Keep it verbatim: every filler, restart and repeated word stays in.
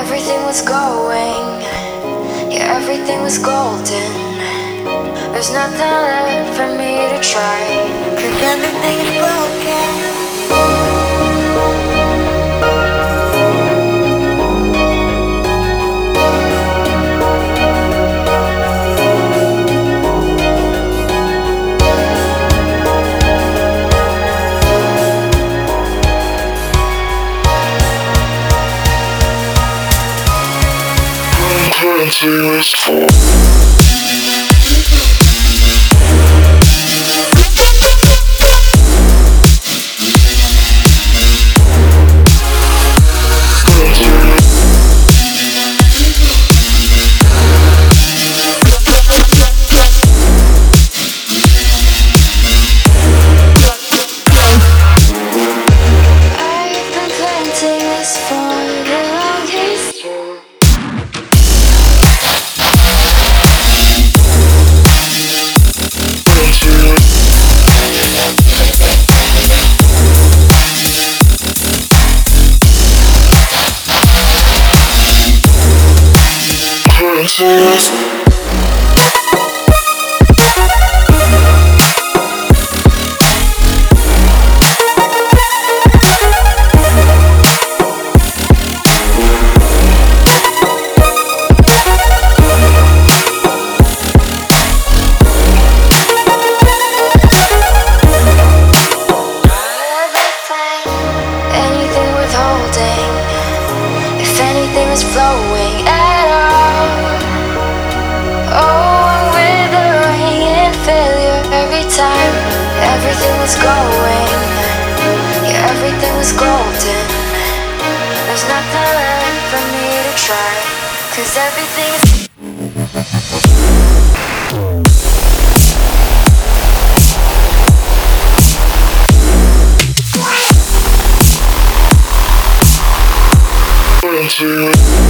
everything was going, yeah, everything was golden. There's nothing left for me to try, 'cause everything is broken. Continuous fall. I've been planting this for the longest. Continuous. Anything withholding, if anything was flowing at all. Oh, I'm withering in failure every time. Everything was going, yeah, everything was golden. There's nothing left for me to try, 'cause everything is Continuous.